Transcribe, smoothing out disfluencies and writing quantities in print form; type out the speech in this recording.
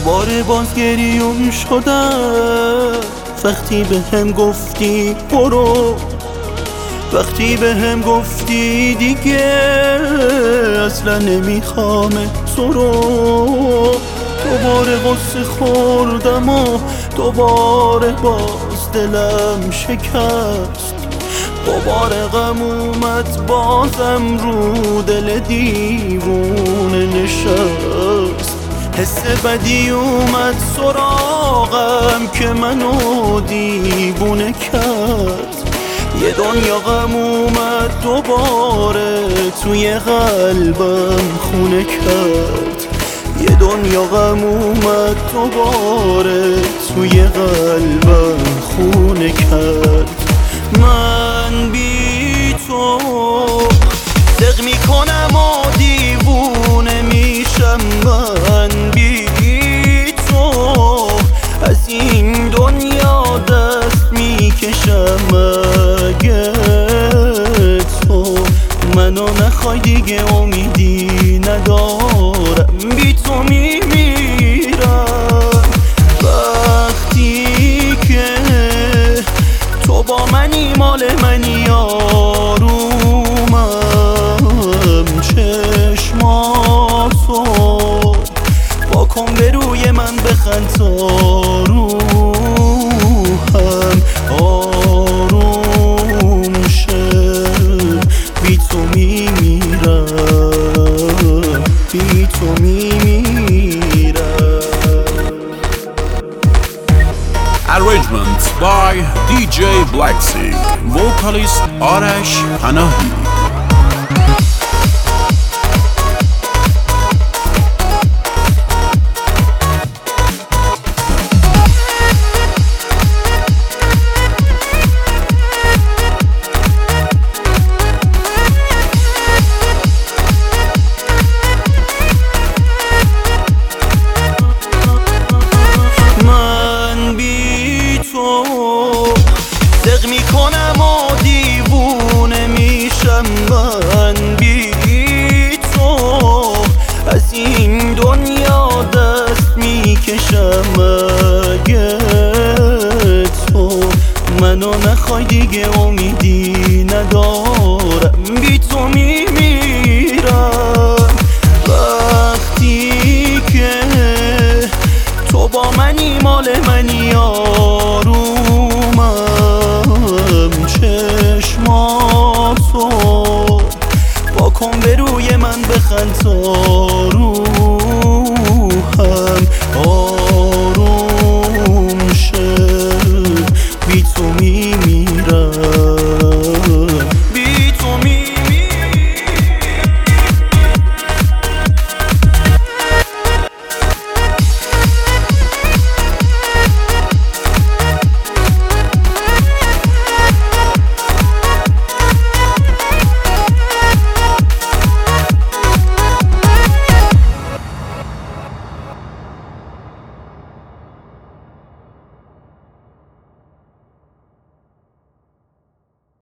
دوباره باز گریون شدم وقتی به هم گفتی برو، وقتی به هم گفتی دیگه اصلا نمیخوام تو رو. دوباره غصه خوردم و دوباره باز دلم شکست، دوباره غم اومد بازم رو دل دیوونه نشست. حس بدی اومد سراغم که منو دیوونه کرد، یه دنیا غم اومد دوباره توی قلبم خونه کرد، یه دنیا غم اومد دوباره توی قلبم خونه کرد. من بی تو دق میکنم و دیوونه میشم، من بی تو از این دنیا دست میکشم. اگه تو منو نخوای دیگه امیدی ندارم، بی تو میمیرم. وقتی که تو با منی مال منی آرومم، چشماتو واکن به روی من بخند تا روحم آروم شه. بی تو میمیرم، بی تو میمیرم. Arrangement by DJ Blacksing, vocalist Arash Panahi. دق میکنم و دیوونه میشم، من بی تو از این دنیا دست میکشم. اگه تو منو نخوای دیگه امیدی ندارم، بی تو میمیرم. وقتی که تو با منی مال منی آرومم، چشماتو واکن به روی من بخند تا